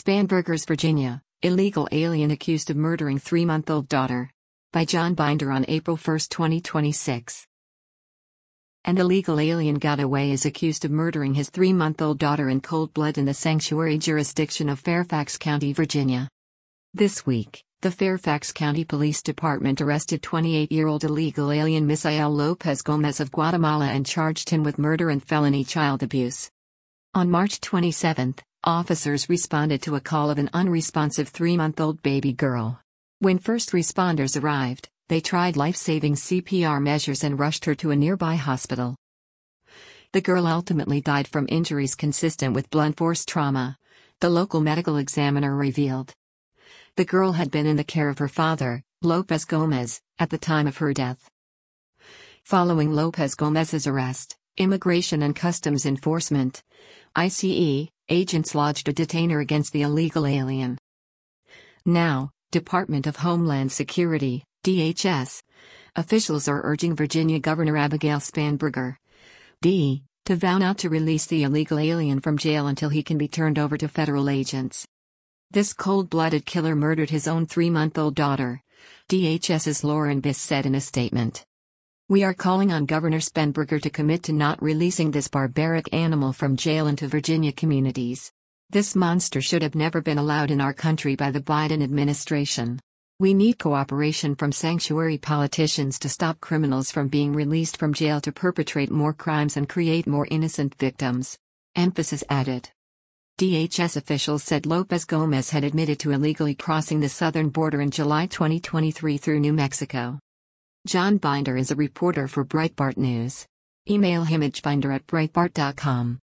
Spanberger's Virginia, illegal alien accused of murdering 3-month-old daughter. By John Binder on April 1, 2026. An illegal alien got away is accused of murdering his 3-month-old daughter in cold blood in the sanctuary jurisdiction of Fairfax County, Virginia. This week, the Fairfax County Police Department arrested 28-year-old illegal alien Misael Lopez Gomez of Guatemala and charged him with murder and felony child abuse. On March 27, officers responded to a call of an unresponsive 3-month-old baby girl. When first responders arrived, they tried life-saving CPR measures and rushed her to a nearby hospital. The girl ultimately died from injuries consistent with blunt force trauma, the local medical examiner revealed. The girl had been in the care of her father, Lopez Gomez, at the time of her death. Following Lopez Gomez's arrest, Immigration and Customs Enforcement (ICE) agents lodged a detainer against the illegal alien. Now, Department of Homeland Security (DHS) officials are urging Virginia Governor Abigail Spanberger, D., to vow not to release the illegal alien from jail until he can be turned over to federal agents. This cold-blooded killer murdered his own 3-month-old daughter, DHS's Lauren Biss said in a statement. We are calling on Governor Spanberger to commit to not releasing this barbaric animal from jail into Virginia communities. This monster should have never been allowed in our country by the Biden administration. We need cooperation from sanctuary politicians to stop criminals from being released from jail to perpetrate more crimes and create more innocent victims. Emphasis added. DHS officials said Lopez Gomez had admitted to illegally crossing the southern border in July 2023 through New Mexico. John Binder is a reporter for Breitbart News. Email him at binder@breitbart.com.